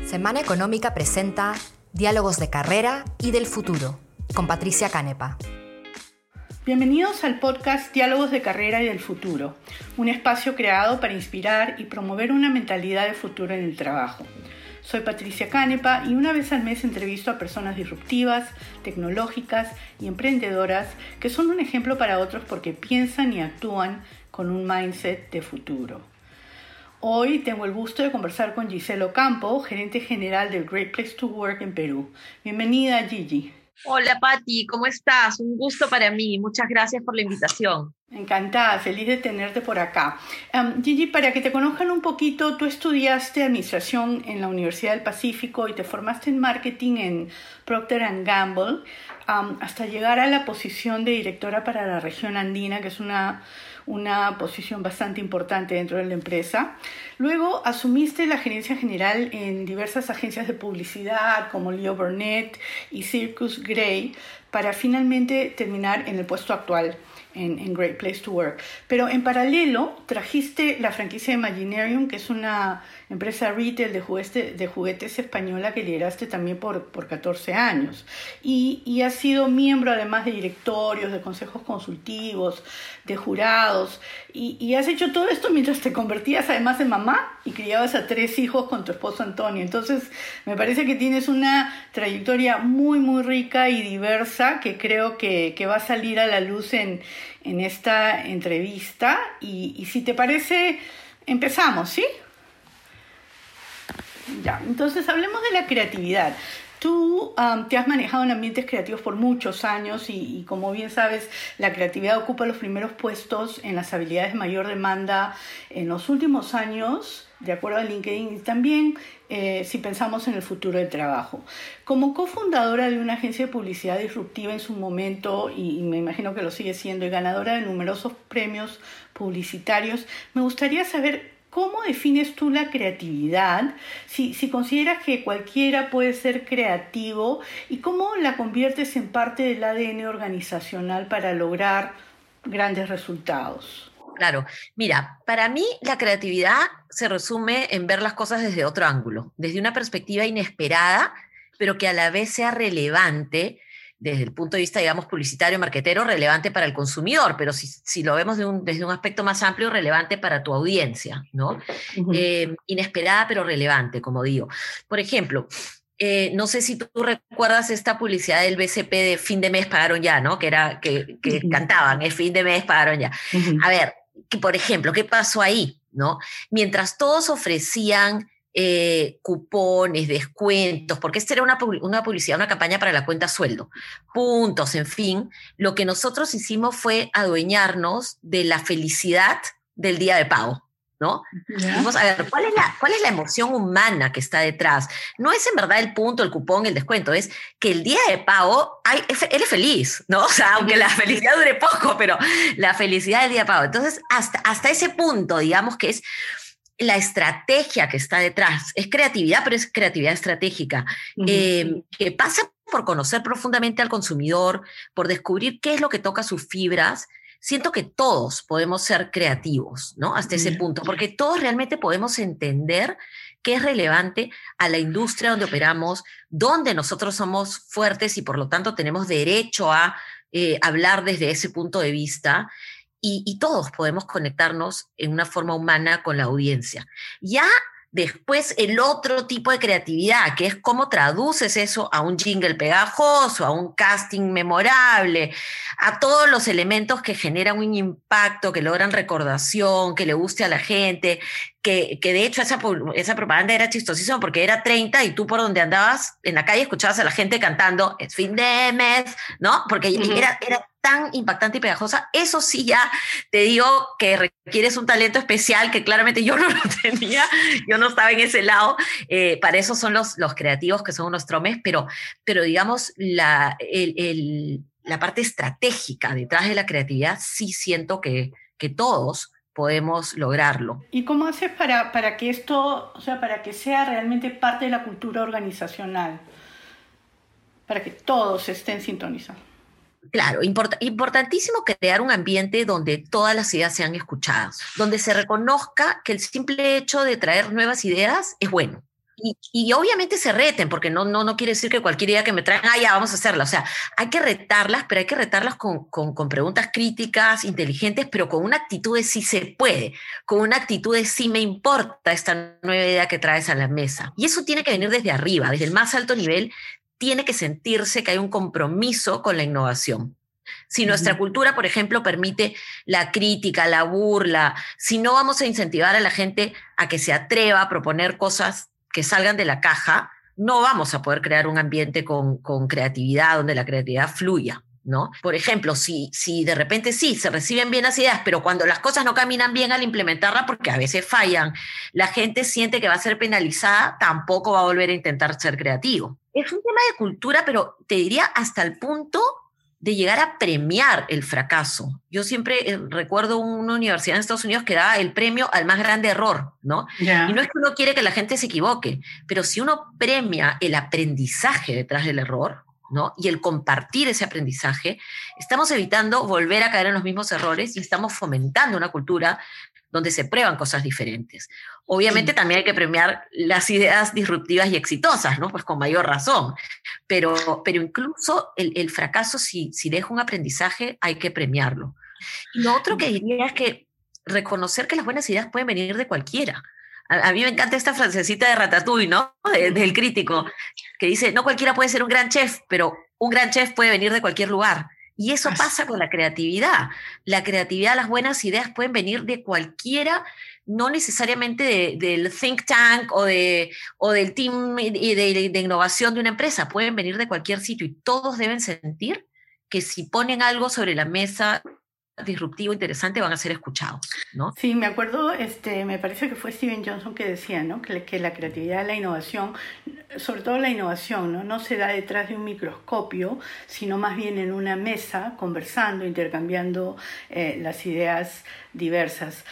Semana Económica presenta Diálogos de Carrera y del Futuro, con Patricia Canepa. Bienvenidos al podcast Diálogos de Carrera y del Futuro, un espacio creado para inspirar y promover una mentalidad de futuro en el trabajo. Soy Patricia Canepa y una vez al mes entrevisto a personas disruptivas, tecnológicas y emprendedoras que son un ejemplo para otros porque piensan y actúan con un mindset de futuro. Hoy tengo el gusto de conversar con Giselle Ocampo, gerente general del Great Place to Work en Perú. Bienvenida, Gigi. Hola, Pati, ¿cómo estás? Un gusto para mí. Muchas gracias por la invitación. Encantada, feliz de tenerte por acá. Gigi, para que te conozcan un poquito, tú estudiaste administración en la Universidad del Pacífico y te formaste en marketing en Procter & Gamble hasta llegar a la posición de directora para la región andina, que es una posición bastante importante dentro de la empresa. Luego asumiste la gerencia general en diversas agencias de publicidad como Leo Burnett y Circus Grey para finalmente terminar en el puesto actual en Great Place to Work. Pero en paralelo trajiste la franquicia de Imaginarium, que es una empresa retail de juguetes española que lideraste también por 14 años. Y has sido miembro además de directorios, de consejos consultivos, de jurados. Y has hecho todo esto mientras te convertías además en mamá y criabas a 3 hijos con tu esposo Antonio. Entonces me parece que tienes una trayectoria muy, muy rica y diversa que creo que va a salir a la luz en esta entrevista. Y si te parece, empezamos, ¿sí? Ya, entonces hablemos de la creatividad. Tú te has manejado en ambientes creativos por muchos años y como bien sabes, la creatividad ocupa los primeros puestos en las habilidades de mayor demanda en los últimos años, de acuerdo a LinkedIn, y también si pensamos en el futuro del trabajo. Como cofundadora de una agencia de publicidad disruptiva en su momento, y me imagino que lo sigue siendo, y ganadora de numerosos premios publicitarios, me gustaría saber ¿cómo defines tú la creatividad? Si consideras que cualquiera puede ser creativo y cómo la conviertes en parte del ADN organizacional para lograr grandes resultados. Claro, mira, para mí la creatividad se resume en ver las cosas desde otro ángulo, desde una perspectiva inesperada, pero que a la vez sea relevante desde el punto de vista, digamos, publicitario, marketero, relevante para el consumidor, pero si lo vemos desde un aspecto más amplio, relevante para tu audiencia, ¿no? Uh-huh. Inesperada, pero relevante, como digo. Por ejemplo, no sé si tú recuerdas esta publicidad del BCP de fin de mes pagaron ya, ¿no? Que uh-huh. Cantaban, es fin de mes pagaron ya. Uh-huh. A ver, por ejemplo, ¿qué pasó ahí, no? Mientras todos ofrecían cupones, descuentos, porque esta era una publicidad, una campaña para la cuenta sueldo, puntos, en fin, lo que nosotros hicimos fue adueñarnos de la felicidad del día de pago, ¿no? Yeah. Vamos a ver, ¿cuál es la emoción humana que está detrás? No es en verdad el punto, el cupón, el descuento, es que el día de pago, él es feliz, ¿no? O sea, aunque la felicidad dure poco, pero la felicidad del día de pago. Entonces, hasta ese punto, digamos que es la estrategia que está detrás. Es creatividad, pero es creatividad estratégica, uh-huh. Que pasa por conocer profundamente al consumidor, por descubrir qué es lo que toca sus fibras. Siento que todos podemos ser creativos, ¿no? Hasta ese punto, porque todos realmente podemos entender qué es relevante a la industria donde operamos, donde nosotros somos fuertes y por lo tanto tenemos derecho a hablar desde ese punto de vista. Y todos podemos conectarnos en una forma humana con la audiencia. Ya después el otro tipo de creatividad, que es cómo traduces eso a un jingle pegajoso, a un casting memorable, a todos los elementos que generan un impacto, que logran recordación, que le guste a la gente, que de hecho esa propaganda era chistosísima porque era 30 y tú por donde andabas en la calle escuchabas a la gente cantando es fin de mes, ¿no? Porque uh-huh. era tan impactante y pegajosa. Eso sí ya te digo que requieres un talento especial que claramente yo no lo tenía, yo no estaba en ese lado. Para eso son los creativos que son unos tromes, pero digamos la parte estratégica detrás de la creatividad sí siento que todos podemos lograrlo. ¿Y cómo haces para que esto, o sea, para que sea realmente parte de la cultura organizacional? Para que todos estén sintonizados. Claro, importantísimo crear un ambiente donde todas las ideas sean escuchadas, donde se reconozca que el simple hecho de traer nuevas ideas es bueno Y obviamente se reten, porque no quiere decir que cualquier idea que me traen, ya vamos a hacerla. O sea, hay que retarlas, pero hay que retarlas con preguntas críticas, inteligentes, pero con una actitud de sí se puede, con una actitud de sí me importa esta nueva idea que traes a la mesa. Y eso tiene que venir desde arriba, desde el más alto nivel, tiene que sentirse que hay un compromiso con la innovación. Si nuestra cultura, por ejemplo, permite la crítica, la burla, si no vamos a incentivar a la gente a que se atreva a proponer cosas que salgan de la caja, no vamos a poder crear un ambiente con creatividad, donde la creatividad fluya, ¿no? Por ejemplo, si de repente sí, se reciben bien las ideas, pero cuando las cosas no caminan bien al implementarlas, porque a veces fallan, la gente siente que va a ser penalizada, tampoco va a volver a intentar ser creativo. Es un tema de cultura, pero te diría hasta el punto de llegar a premiar el fracaso. Yo siempre recuerdo una universidad en Estados Unidos que daba el premio al más grande error, ¿no? Yeah. Y no es que uno quiere que la gente se equivoque, pero si uno premia el aprendizaje detrás del error, ¿no? Y el compartir ese aprendizaje, estamos evitando volver a caer en los mismos errores y estamos fomentando una cultura donde se prueban cosas diferentes. Obviamente también hay que premiar las ideas disruptivas y exitosas, ¿no? Pues con mayor razón. Pero incluso el fracaso, si deja un aprendizaje, hay que premiarlo. Y lo otro que diría es que reconocer que las buenas ideas pueden venir de cualquiera. A mí me encanta esta frasecita de Ratatouille, ¿no? Del crítico, que dice, no cualquiera puede ser un gran chef, pero un gran chef puede venir de cualquier lugar. Y eso pasa con la creatividad. La creatividad, las buenas ideas pueden venir de cualquiera, no necesariamente del think tank o del team de innovación de una empresa. Pueden venir de cualquier sitio y todos deben sentir que si ponen algo sobre la mesa disruptivo, interesante, van a ser escuchados, ¿no? Sí, me acuerdo, me parece que fue Steven Johnson que decía, ¿no? Que la creatividad, la innovación, sobre todo la innovación, no se da detrás de un microscopio, sino más bien en una mesa, conversando, intercambiando las ideas diversas.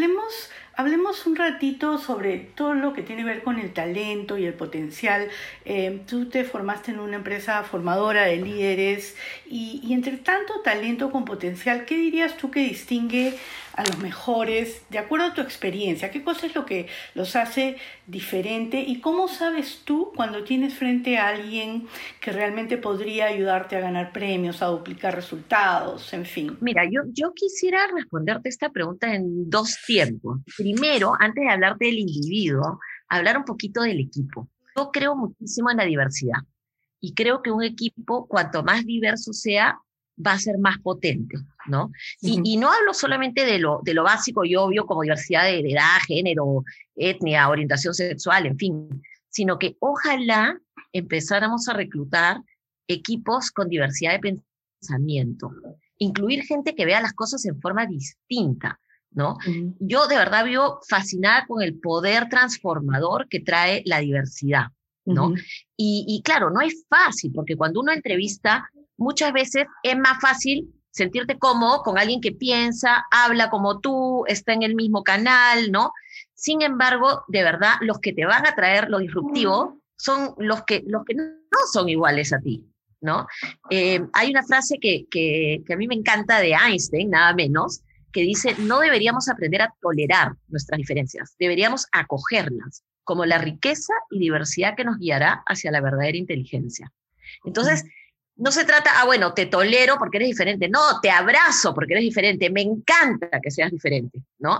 Hablemos un ratito sobre todo lo que tiene que ver con el talento y el potencial. Tú te formaste en una empresa formadora de líderes y entre tanto talento con potencial, ¿qué dirías tú que distingue a los mejores de acuerdo a tu experiencia? ¿Qué cosa es lo que los hace diferente? ¿Y cómo sabes tú cuando tienes frente a alguien que realmente podría ayudarte a ganar premios, a duplicar resultados, en fin? Mira, yo quisiera responderte esta pregunta en dos tiempos. Primero, antes de hablarte del individuo, hablar un poquito del equipo. Yo creo muchísimo en la diversidad y creo que un equipo, cuanto más diverso sea, va a ser más potente, ¿no? Y no hablo solamente de lo básico y obvio como diversidad de edad, género, etnia, orientación sexual, en fin, sino que ojalá empezáramos a reclutar equipos con diversidad de pensamiento, incluir gente que vea las cosas en forma distinta, ¿no? Yo de verdad vivo fascinada con el poder transformador que trae la diversidad, ¿no? Y claro, no es fácil, porque cuando uno entrevista, muchas veces es más fácil sentirte cómodo con alguien que piensa, habla como tú, está en el mismo canal, ¿no? Sin embargo, de verdad, los que te van a traer lo disruptivo son los que no son iguales a ti, ¿no? Hay una frase que a mí me encanta de Einstein, nada menos, que dice, no deberíamos aprender a tolerar nuestras diferencias, deberíamos acogerlas como la riqueza y diversidad que nos guiará hacia la verdadera inteligencia. Entonces, no se trata, bueno, te tolero porque eres diferente. No, te abrazo porque eres diferente. Me encanta que seas diferente, ¿no?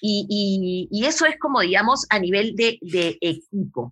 Y eso es como, digamos, a nivel de equipo.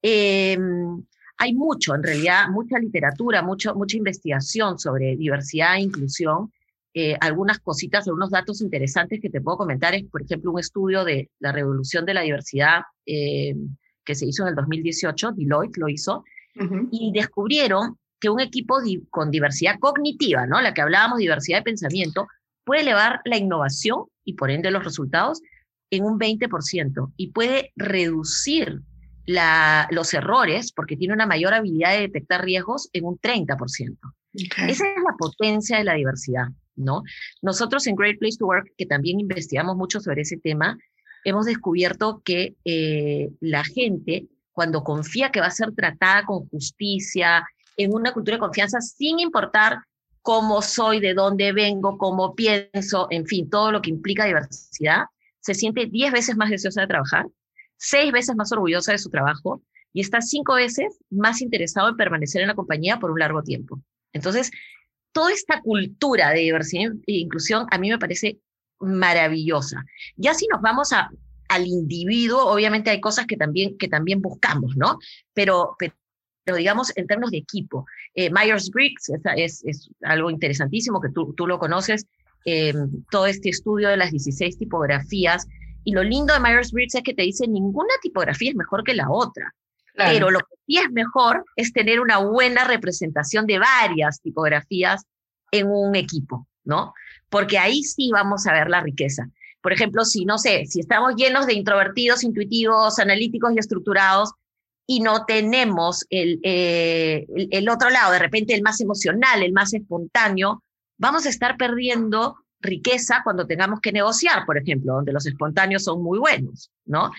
Hay mucho, en realidad, mucha literatura, mucha investigación sobre diversidad e inclusión. Algunas cositas, algunos datos interesantes que te puedo comentar es, por ejemplo, un estudio de la revolución de la diversidad que se hizo en el 2018, Deloitte lo hizo, y descubrieron que un equipo con diversidad cognitiva, ¿no? La que hablábamos, diversidad de pensamiento, puede elevar la innovación y por ende los resultados en un 20% y puede reducir los errores porque tiene una mayor habilidad de detectar riesgos en un 30%. Okay. Esa es la potencia de la diversidad, ¿no? Nosotros en Great Place to Work, que también investigamos mucho sobre ese tema, hemos descubierto que la gente, cuando confía que va a ser tratada con justicia, en una cultura de confianza, sin importar cómo soy, de dónde vengo, cómo pienso, en fin, todo lo que implica diversidad, se siente 10 veces más deseosa de trabajar, 6 veces más orgullosa de su trabajo y estás 5 veces más interesado en permanecer en la compañía por un largo tiempo. Entonces, toda esta cultura de diversidad e inclusión a mí me parece maravillosa. Ya si nos vamos al individuo, obviamente hay cosas que también buscamos, ¿no? Pero digamos, en términos de equipo, Myers-Briggs es algo interesantísimo que tú lo conoces, todo este estudio de las 16 tipografías, y lo lindo de Myers-Briggs es que te dice ninguna tipografía es mejor que la otra. Claro. Pero lo que sí es mejor es tener una buena representación de varias tipografías en un equipo, ¿no? Porque ahí sí vamos a ver la riqueza. Por ejemplo, si estamos llenos de introvertidos, intuitivos, analíticos y estructurados, y no tenemos el otro lado, de repente el más emocional, el más espontáneo, vamos a estar perdiendo riqueza cuando tengamos que negociar, por ejemplo, donde los espontáneos son muy buenos, ¿no?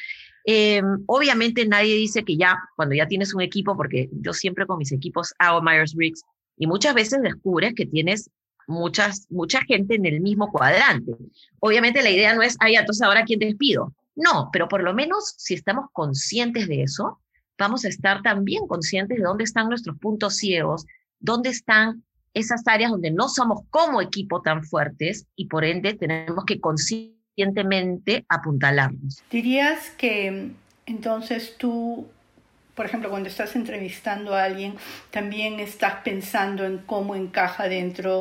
Obviamente nadie dice que cuando ya tienes un equipo, porque yo siempre con mis equipos hago Myers-Briggs, y muchas veces descubres que tienes mucha gente en el mismo cuadrante. Obviamente la idea no es, entonces ahora ¿quién despido? No, pero por lo menos si estamos conscientes de eso, vamos a estar también conscientes de dónde están nuestros puntos ciegos, dónde están esas áreas donde no somos como equipo tan fuertes y por ende tenemos que conscientemente apuntalarnos. ¿Dirías que entonces tú, por ejemplo, cuando estás entrevistando a alguien, también estás pensando en cómo encaja dentro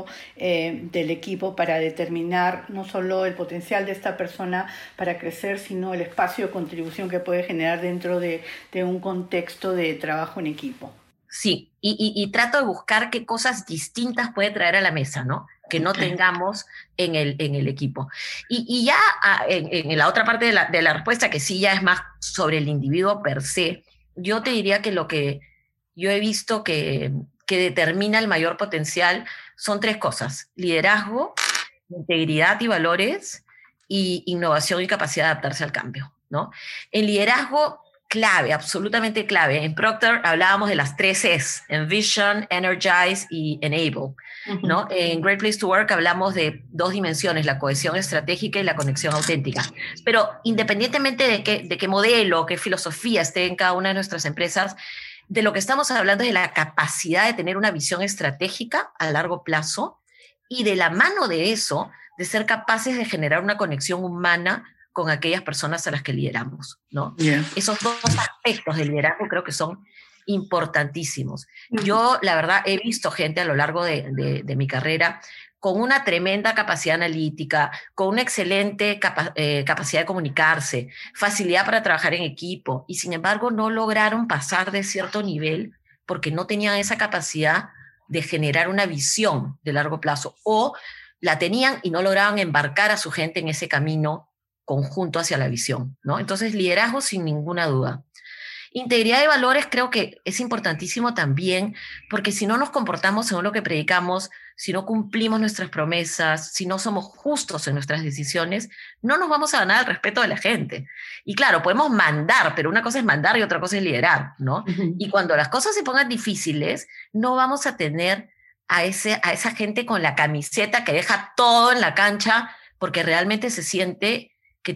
del equipo para determinar no solo el potencial de esta persona para crecer, sino el espacio de contribución que puede generar dentro de un contexto de trabajo en equipo? Sí, y trato de buscar qué cosas distintas puede traer a la mesa, ¿no? Que no tengamos en el equipo. Y ya en la otra parte de la respuesta, que sí ya es más sobre el individuo per se, yo te diría que lo que yo he visto que determina el mayor potencial son 3 cosas: liderazgo, integridad y valores, y innovación y capacidad de adaptarse al cambio, ¿no? El liderazgo, clave, absolutamente clave. En Procter hablábamos de las 3 E's: Envision, Energize y Enable, ¿no? En Great Place to Work hablamos de 2 dimensiones: la cohesión estratégica y la conexión auténtica. Pero independientemente de qué modelo, qué filosofía esté en cada una de nuestras empresas, de lo que estamos hablando es de la capacidad de tener una visión estratégica a largo plazo, y de la mano de eso, de ser capaces de generar una conexión humana con aquellas personas a las que lideramos, ¿no? Yeah. Esos 2 aspectos del liderazgo creo que son importantísimos. Yo, la verdad, he visto gente a lo largo de mi carrera con una tremenda capacidad analítica, con una excelente capacidad de comunicarse, facilidad para trabajar en equipo, y sin embargo no lograron pasar de cierto nivel porque no tenían esa capacidad de generar una visión de largo plazo, o la tenían y no lograban embarcar a su gente en ese camino conjunto hacia la visión, ¿no? Entonces, liderazgo sin ninguna duda. Integridad de valores creo que es importantísimo también, porque si no nos comportamos según lo que predicamos, si no cumplimos nuestras promesas, si no somos justos en nuestras decisiones, no nos vamos a ganar el respeto de la gente. Y claro, podemos mandar, pero una cosa es mandar y otra cosa es liderar, ¿no? Y cuando las cosas se pongan difíciles, no vamos a tener a esa gente con la camiseta que deja todo en la cancha porque realmente se siente que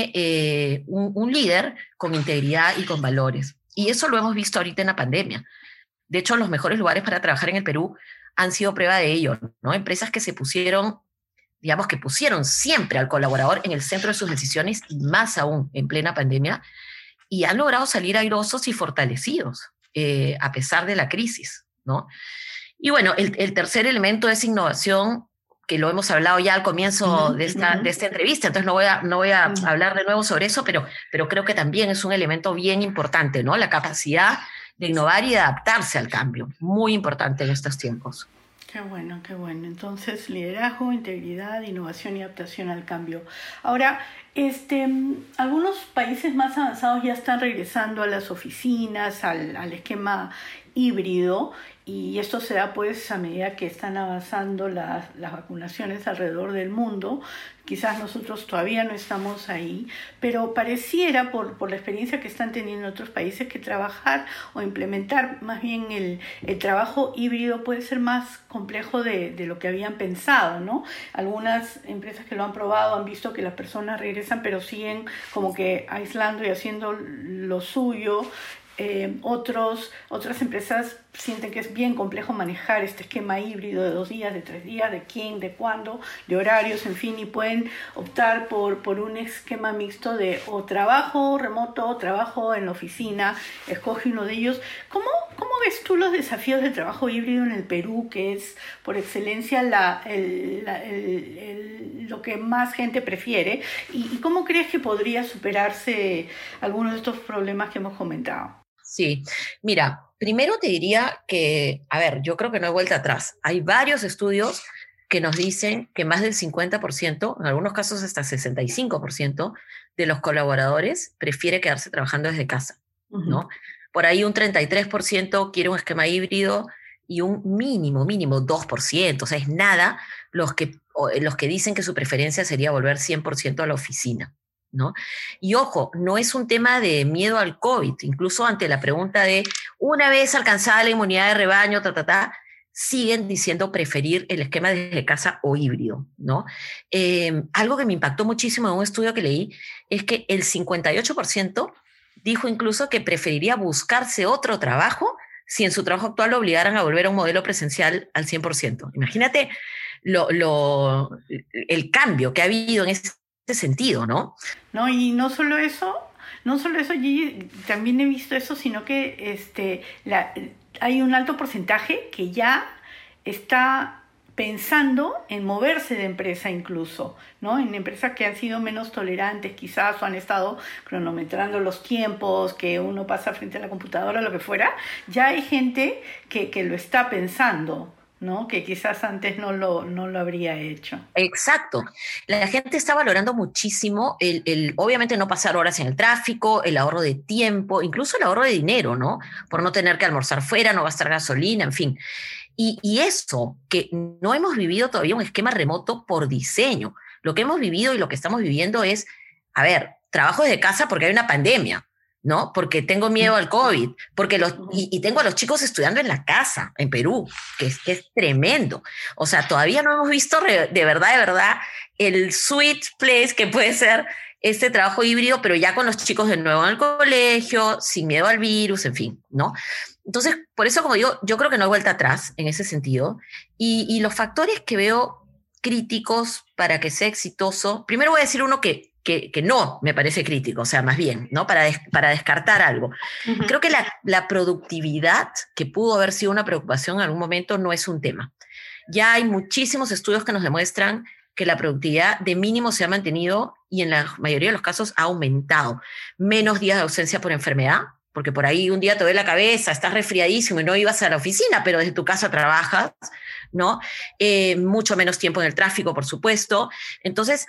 tiene un líder con integridad y con valores. Y eso lo hemos visto ahorita en la pandemia. De hecho, los mejores lugares para trabajar en el Perú han sido prueba de ello, ¿no? Empresas que se pusieron, digamos, que pusieron siempre al colaborador en el centro de sus decisiones, y más aún en plena pandemia, y han logrado salir airosos y fortalecidos a pesar de la crisis, ¿no? Y bueno, el tercer elemento es innovación, que lo hemos hablado ya al comienzo de esta entrevista, entonces no voy a hablar de nuevo sobre eso, pero creo que también es un elemento bien importante, ¿no? La capacidad de innovar y de adaptarse al cambio, muy importante en estos tiempos. Qué bueno, qué bueno. Entonces, liderazgo, integridad, innovación y adaptación al cambio. Ahora, algunos países más avanzados ya están regresando a las oficinas, al esquema híbrido, y esto se da pues a medida que están avanzando las vacunaciones alrededor del mundo. Quizás nosotros todavía no estamos ahí, pero pareciera por la experiencia que están teniendo otros países que trabajar o implementar más bien el trabajo híbrido puede ser más complejo de lo que habían pensado, ¿no? Algunas empresas que lo han probado han visto que las personas regresan pero siguen como que aislando y haciendo lo suyo. Otras empresas sienten que es bien complejo manejar este esquema híbrido de 2 días, de 3 días, de quién, de cuándo, de horarios, en fin, y pueden optar por un esquema mixto de o trabajo remoto o trabajo en la oficina. Escoge uno de ellos. ¿Cómo ves tú los desafíos del trabajo híbrido en el Perú, que es por excelencia lo que más gente prefiere? ¿Y cómo crees que podría superarse algunos de estos problemas que hemos comentado? Sí, mira, primero te diría que, a ver, yo creo que no hay vuelta atrás. Hay varios estudios que nos dicen que más del 50%, en algunos casos hasta 65% de los colaboradores prefiere quedarse trabajando desde casa, ¿no? Por ahí un 33% quiere un esquema híbrido y un mínimo 2%, o sea, es nada los que dicen que su preferencia sería volver 100% a la oficina, ¿no? Y ojo, no es un tema de miedo al COVID, incluso ante la pregunta de una vez alcanzada la inmunidad de rebaño, siguen diciendo preferir el esquema desde casa o híbrido, ¿no? Algo que me impactó muchísimo en un estudio que leí es que el 58% dijo incluso que preferiría buscarse otro trabajo si en su trabajo actual lo obligaran a volver a un modelo presencial al 100%. Imagínate el cambio que ha habido en ese sentido, ¿no? No, y no solo eso, Gigi, también he visto eso, sino que hay un alto porcentaje que ya está pensando en moverse de empresa incluso, ¿no? En empresas que han sido menos tolerantes quizás o han estado cronometrando los tiempos que uno pasa frente a la computadora o lo que fuera, ya hay gente que lo está pensando, ¿no? Que quizás antes no lo habría hecho. Exacto. La gente está valorando muchísimo obviamente no pasar horas en el tráfico, el ahorro de tiempo, incluso el ahorro de dinero, ¿no? Por no tener que almorzar fuera, no gastar gasolina, en fin. Y eso, que no hemos vivido todavía un esquema remoto por diseño. Lo que hemos vivido y lo que estamos viviendo es, a ver, trabajo desde casa porque hay una pandemia, ¿no? Porque tengo miedo al COVID, y tengo a los chicos estudiando en la casa, en Perú, que es tremendo. O sea, todavía no hemos visto de verdad, el sweet place que puede ser este trabajo híbrido, pero ya con los chicos de nuevo en el colegio, sin miedo al virus, en fin, ¿no? Entonces, por eso, como digo, yo creo que no hay vuelta atrás en ese sentido. Y los factores que veo críticos para que sea exitoso, primero voy a decir uno que no me parece crítico, o sea, más bien, ¿no? Para descartar algo. Uh-huh. Creo que la productividad, que pudo haber sido una preocupación en algún momento, no es un tema. Ya hay muchísimos estudios que nos demuestran que la productividad de mínimo se ha mantenido y en la mayoría de los casos ha aumentado. Menos días de ausencia por enfermedad, porque por ahí un día te duele la cabeza, estás resfriadísimo y no ibas a la oficina, pero desde tu casa trabajas, ¿no? Mucho menos tiempo en el tráfico, por supuesto. Entonces,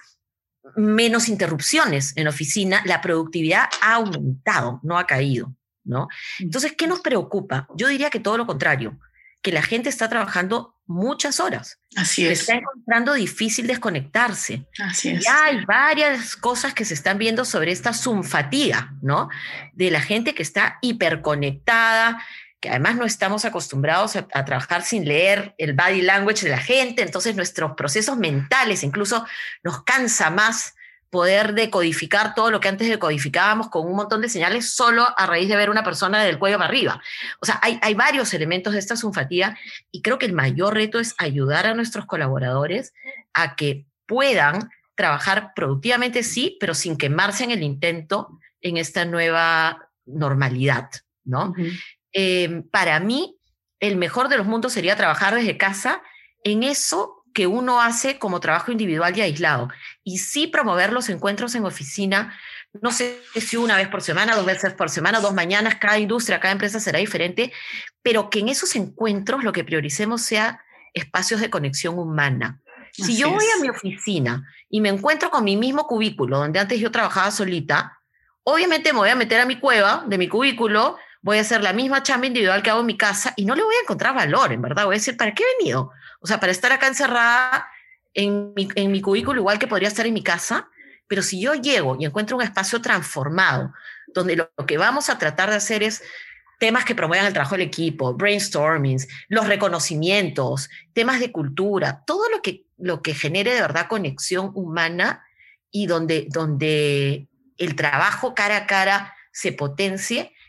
menos interrupciones en la oficina, la productividad ha aumentado, no ha caído, ¿no? Entonces, ¿qué nos preocupa? Yo diría que todo lo contrario, que la gente está trabajando muchas horas. Así es. Está encontrando difícil desconectarse. Así es. Ya hay varias cosas que se están viendo sobre esta Zoom fatiga, ¿no? De la gente que está hiperconectada, que además no estamos acostumbrados a trabajar sin leer el body language de la gente, entonces nuestros procesos mentales incluso nos cansa más poder decodificar todo lo que antes decodificábamos con un montón de señales solo a raíz de ver una persona del cuello para arriba. O sea, hay varios elementos de esta fatiga y creo que el mayor reto es ayudar a nuestros colaboradores a que puedan trabajar productivamente, sí, pero sin quemarse en el intento en esta nueva normalidad, ¿no? Uh-huh. Para mí, el mejor de los mundos sería trabajar desde casa en eso que uno hace como trabajo individual y aislado. Y sí promover los encuentros en oficina, no sé si una vez por semana, 2 veces por semana, 2 mañanas, cada industria, cada empresa será diferente, pero que en esos encuentros lo que prioricemos sea espacios de conexión humana. Si yo voy a mi oficina y me encuentro con mi mismo cubículo, donde antes yo trabajaba solita, obviamente me voy a meter a mi cueva de mi cubículo, voy a hacer la misma chamba individual que hago en mi casa y no le voy a encontrar valor, en verdad. Voy a decir, ¿para qué he venido? O sea, para estar acá encerrada en mi cubículo, igual que podría estar en mi casa, pero si yo llego y encuentro un espacio transformado, donde lo que vamos a tratar de hacer es temas que promuevan el trabajo del equipo, brainstormings, los reconocimientos, temas de cultura, todo lo que genere de verdad conexión humana y donde el trabajo cara a cara se potencie,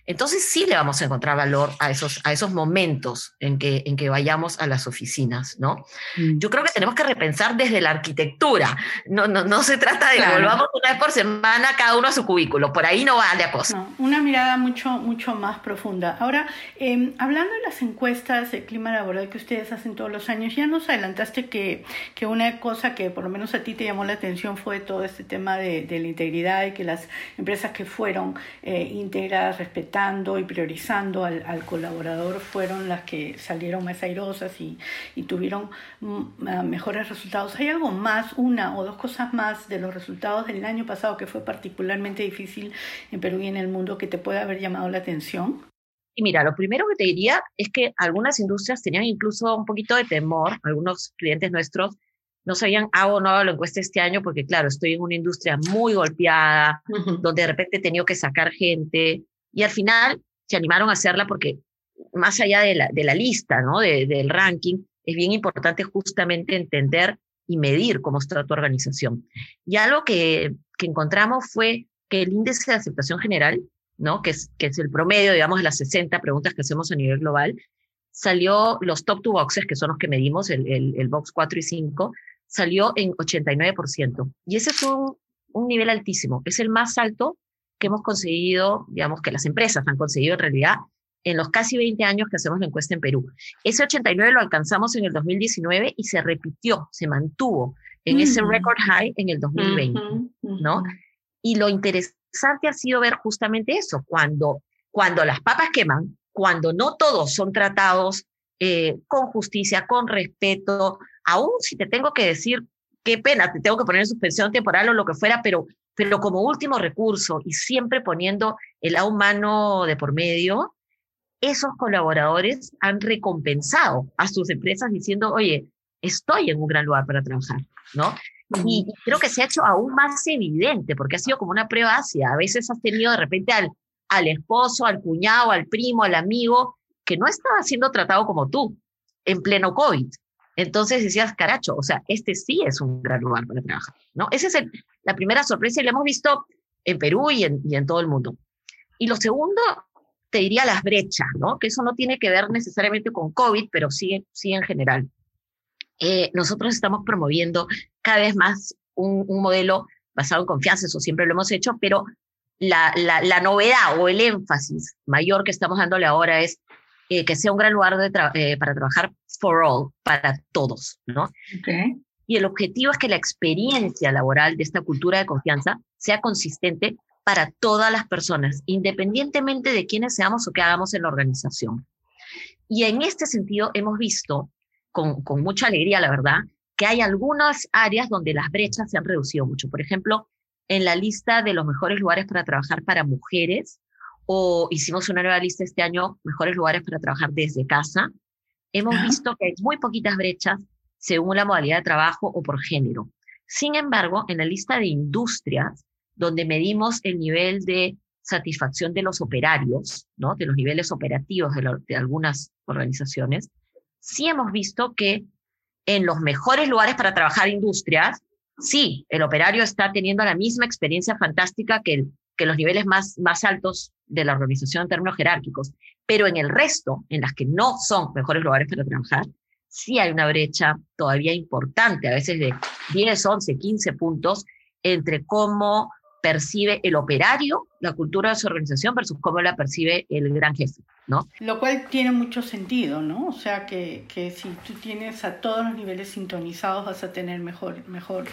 entonces sí le vamos a encontrar valor a esos momentos en que vayamos a las oficinas, ¿no? Yo creo que tenemos que repensar desde la arquitectura. No se trata de que volvamos una vez por semana cada uno a su cubículo. Por ahí no va la cosa. No, una mirada mucho más profunda. Ahora, hablando de las encuestas de clima laboral que ustedes hacen todos los años, ya nos adelantaste que una cosa que por lo menos a ti te llamó la atención fue todo este tema de la integridad y que las empresas que fueron íntegras, respetando y priorizando al colaborador fueron las que salieron más airosas y tuvieron mejores resultados. ¿Hay algo más, una o dos cosas más de los resultados del año pasado que fue particularmente difícil en Perú y en el mundo que te puede haber llamado la atención? Y mira, lo primero que te diría es que algunas industrias tenían incluso un poquito de temor, algunos clientes nuestros no sabían, hago o no hago la encuesta este año, porque claro, estoy en una industria muy golpeada, donde de repente he tenido que sacar gente, y al final se animaron a hacerla porque más allá de la lista, ¿no? Del ranking, es bien importante justamente entender y medir cómo está tu organización. Y algo que encontramos fue que el índice de aceptación general, ¿no? que es el promedio, digamos, de las 60 preguntas que hacemos a nivel global, salió los top 2 boxes, que son los que medimos, el box 4 y 5, salió en 89%. Y ese es un nivel altísimo. Es el más alto que hemos conseguido, digamos, que las empresas han conseguido en realidad en los casi 20 años que hacemos la encuesta en Perú. Ese 89 lo alcanzamos en el 2019 y se repitió, se mantuvo en ese record high en el 2020, ¿no? Y lo interesante ha sido ver justamente eso, cuando las papas queman, cuando no todos son tratados con justicia, con respeto, aún si te tengo que decir, qué pena, te tengo que poner en suspensión temporal o lo que fuera, pero como último recurso y siempre poniendo el lado humano de por medio, esos colaboradores han recompensado a sus empresas diciendo, oye, estoy en un gran lugar para trabajar, ¿no? Y creo que se ha hecho aún más evidente, porque ha sido como una prueba ácida. A veces has tenido de repente al esposo, al cuñado, al primo, al amigo, que no estaba siendo tratado como tú, en pleno COVID. Entonces decías, caracho, o sea, este sí es un gran lugar para trabajar, ¿no? Esa es la primera sorpresa y la hemos visto en Perú y en todo el mundo. Y lo segundo, te diría las brechas, ¿no? Que eso no tiene que ver necesariamente con COVID, pero sí en general. Nosotros estamos promoviendo cada vez más un modelo basado en confianza, eso siempre lo hemos hecho, pero la novedad o el énfasis mayor que estamos dándole ahora es que sea un gran lugar para trabajar for all, para todos, ¿no? Okay. Y el objetivo es que la experiencia laboral de esta cultura de confianza sea consistente para todas las personas, independientemente de quiénes seamos o qué hagamos en la organización. Y en este sentido hemos visto, con mucha alegría, la verdad, que hay algunas áreas donde las brechas se han reducido mucho. Por ejemplo, en la lista de los mejores lugares para trabajar para mujeres, o hicimos una nueva lista este año, mejores lugares para trabajar desde casa, hemos visto que hay muy poquitas brechas según la modalidad de trabajo o por género. Sin embargo, en la lista de industrias, donde medimos el nivel de satisfacción de los operarios, ¿no? De los niveles operativos de algunas organizaciones, sí hemos visto que en los mejores lugares para trabajar industrias, sí, el operario está teniendo la misma experiencia fantástica que los niveles más altos de la organización en términos jerárquicos, pero en el resto, en las que no son mejores lugares para trabajar, sí hay una brecha todavía importante, a veces de 10, 11, 15 puntos, entre cómo percibe el operario la cultura de su organización versus cómo la percibe el gran jefe, ¿no? Lo cual tiene mucho sentido, ¿no? O sea, que si tú tienes a todos los niveles sintonizados vas a tener mejor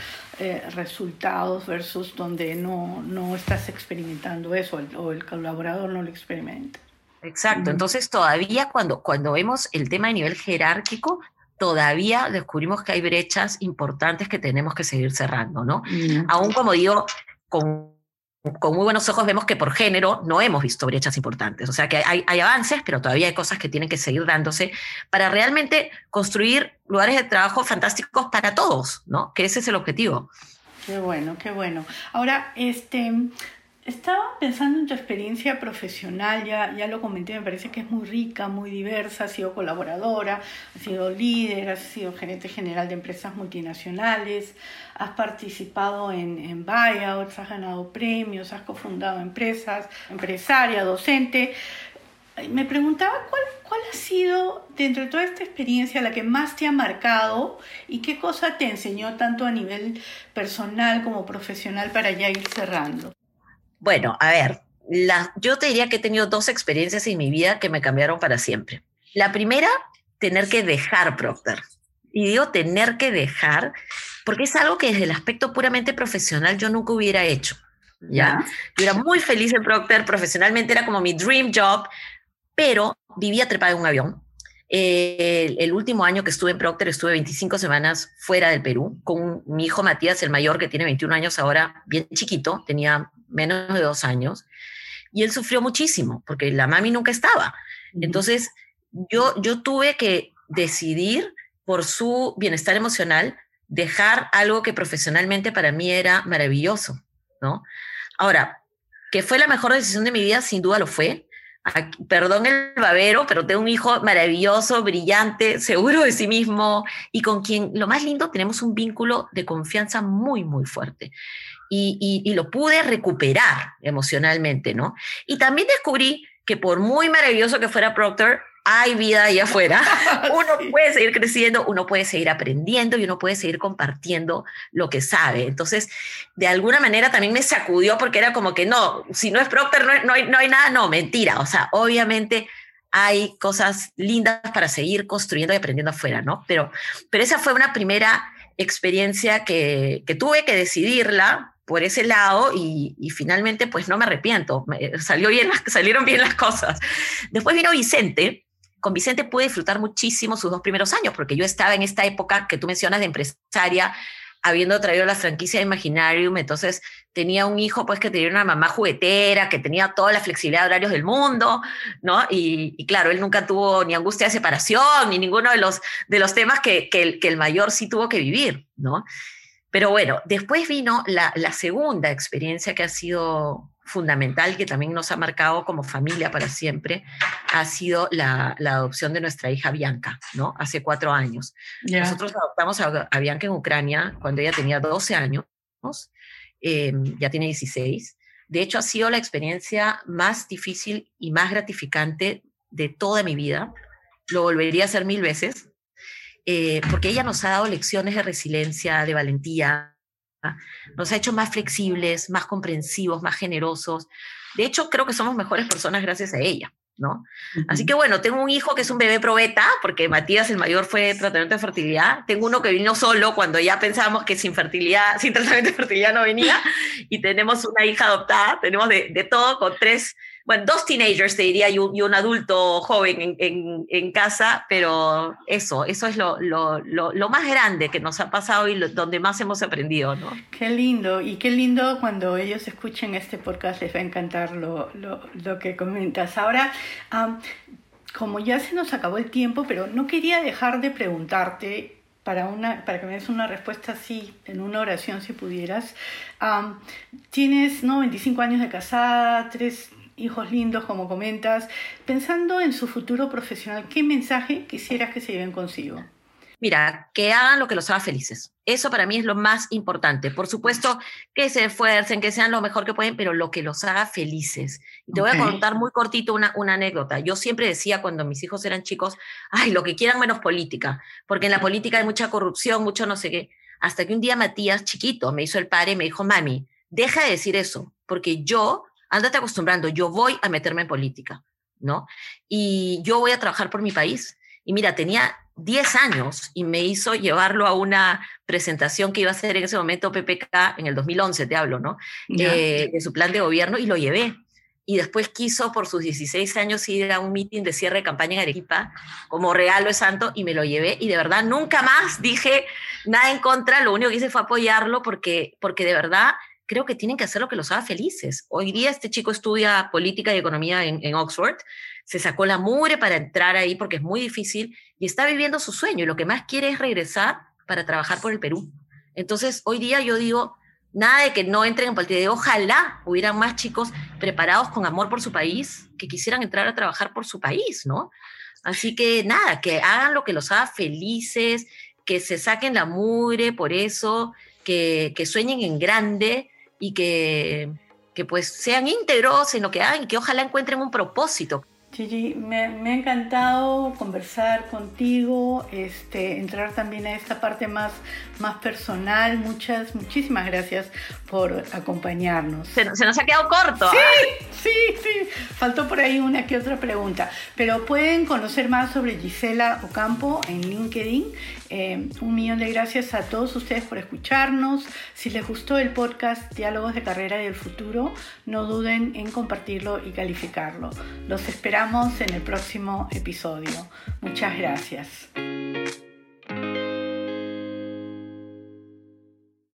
resultados versus donde no estás experimentando eso o el colaborador no lo experimenta. Exacto, entonces todavía cuando vemos el tema de nivel jerárquico, todavía descubrimos que hay brechas importantes que tenemos que seguir cerrando, ¿no? Aún como digo, con muy buenos ojos vemos que por género no hemos visto brechas importantes, o sea que hay avances, pero todavía hay cosas que tienen que seguir dándose para realmente construir lugares de trabajo fantásticos para todos, ¿no? Que ese es el objetivo. Qué bueno, qué bueno. Ahora, Estaba pensando en tu experiencia profesional, ya lo comenté, me parece que es muy rica, muy diversa, has sido colaboradora, has sido líder, has sido gerente general de empresas multinacionales, has participado en buyouts, has ganado premios, has cofundado empresas, empresaria, docente. Me preguntaba cuál ha sido, dentro de toda esta experiencia, la que más te ha marcado y qué cosa te enseñó tanto a nivel personal como profesional para ya ir cerrando. Bueno, a ver, yo te diría que he tenido dos experiencias en mi vida que me cambiaron para siempre. La primera, tener que dejar Procter. Y digo tener que dejar porque es algo que desde el aspecto puramente profesional yo nunca hubiera hecho. ¿Ya? Yo era muy feliz en Procter, profesionalmente era como mi dream job, pero vivía trepada en un avión. El último año que estuve en Procter estuve 25 semanas fuera del Perú con mi hijo Matías, el mayor, que tiene 21 años ahora, bien chiquito, tenía menos de 2 años, y él sufrió muchísimo porque la mami nunca estaba. Entonces yo tuve que decidir por su bienestar emocional dejar algo que profesionalmente para mí era maravilloso, ¿no? Ahora, que fue la mejor decisión de mi vida, sin duda lo fue. Perdón el babero, pero tengo un hijo maravilloso, brillante, seguro de sí mismo y con quien, lo más lindo, tenemos un vínculo de confianza muy, muy fuerte. Y lo pude recuperar emocionalmente, ¿no? Y también descubrí que por muy maravilloso que fuera Procter, hay vida allá afuera. Uno puede seguir creciendo, uno puede seguir aprendiendo y uno puede seguir compartiendo lo que sabe. Entonces, de alguna manera también me sacudió porque era como que no, si no es Procter no hay nada, no, mentira. O sea, obviamente hay cosas lindas para seguir construyendo y aprendiendo afuera, ¿no? Pero esa fue una primera experiencia que tuve que decidirla por ese lado y finalmente pues no me arrepiento, salieron bien las cosas. Después vino Vicente. Con Vicente pude disfrutar muchísimo sus 2 primeros años, porque yo estaba en esta época que tú mencionas de empresaria, habiendo traído la franquicia de Imaginarium, entonces tenía un hijo pues que tenía una mamá juguetera, que tenía toda la flexibilidad de horarios del mundo, ¿no? Y claro, él nunca tuvo ni angustia de separación, ni ninguno de los temas que el mayor sí tuvo que vivir, ¿no? Pero bueno, después vino la segunda experiencia que ha sido fundamental, que también nos ha marcado como familia para siempre, ha sido la adopción de nuestra hija Bianca, ¿no? Hace 4 años. Yeah. Nosotros adoptamos a Bianca en Ucrania cuando ella tenía 12 años, ya tiene 16. De hecho, ha sido la experiencia más difícil y más gratificante de toda mi vida. Lo volvería a hacer 1000 veces. Porque ella nos ha dado lecciones de resiliencia, de valentía, nos ha hecho más flexibles, más comprensivos, más generosos. De hecho, creo que somos mejores personas gracias a ella, ¿no? Así que bueno, tengo un hijo que es un bebé probeta, porque Matías, el mayor, fue tratamiento de fertilidad. Tengo uno que vino solo cuando ya pensábamos que sin tratamiento de fertilidad no venía. Y tenemos una hija adoptada, tenemos de todo con 2 teenagers, te diría, y un adulto joven en casa, pero eso es lo más grande que nos ha pasado y donde más hemos aprendido, ¿no? Qué lindo, y qué lindo cuando ellos escuchen este podcast, les va a encantar lo que comentas. Ahora, como ya se nos acabó el tiempo, pero no quería dejar de preguntarte, para que me des una respuesta así, en una oración si pudieras. Tienes 25 años de casada, 3 hijos lindos, como comentas. Pensando en su futuro profesional, ¿qué mensaje quisieras que se lleven consigo? Mira, que hagan lo que los haga felices. Eso para mí es lo más importante. Por supuesto, que se esfuercen, que sean lo mejor que pueden, pero lo que los haga felices. Y te voy a contar muy cortito una anécdota. Yo siempre decía cuando mis hijos eran chicos, ay, lo que quieran menos política, porque en la política hay mucha corrupción, mucho no sé qué. Hasta que un día Matías, chiquito, me hizo el padre y me dijo, mami, deja de decir eso, porque ándate acostumbrando, yo voy a meterme en política, ¿no? Y yo voy a trabajar por mi país. Y mira, tenía 10 años y me hizo llevarlo a una presentación que iba a hacer en ese momento PPK, en el 2011 te hablo, ¿no? De su plan de gobierno, y lo llevé. Y después quiso por sus 16 años ir a un meeting de cierre de campaña en Arequipa como regalo de santo, y me lo llevé, y de verdad nunca más dije nada en contra, lo único que hice fue apoyarlo porque de verdad creo que tienen que hacer lo que los haga felices. Hoy día este chico estudia política y economía en Oxford, se sacó la mugre para entrar ahí porque es muy difícil y está viviendo su sueño, y lo que más quiere es regresar para trabajar por el Perú. Entonces, hoy día yo digo, Nada de que no entren en política. Ojalá hubieran más chicos preparados con amor por su país, que quisieran entrar a trabajar por su país, ¿no? Así que nada, que hagan lo que los haga felices, que se saquen la mugre por eso, que sueñen en grande y que pues sean íntegros en lo que hagan y que ojalá encuentren un propósito. Gigi, me ha encantado conversar contigo, entrar también a esta parte más personal. Muchísimas gracias por acompañarnos. Se nos ha quedado corto. Sí. Faltó por ahí una que otra pregunta. Pero pueden conocer más sobre Gisela Ocampo en LinkedIn. 1.000.000 de gracias a todos ustedes por escucharnos. Si les gustó el podcast Diálogos de Carrera y del Futuro, no duden en compartirlo y calificarlo. Los esperamos en el próximo episodio. Muchas gracias.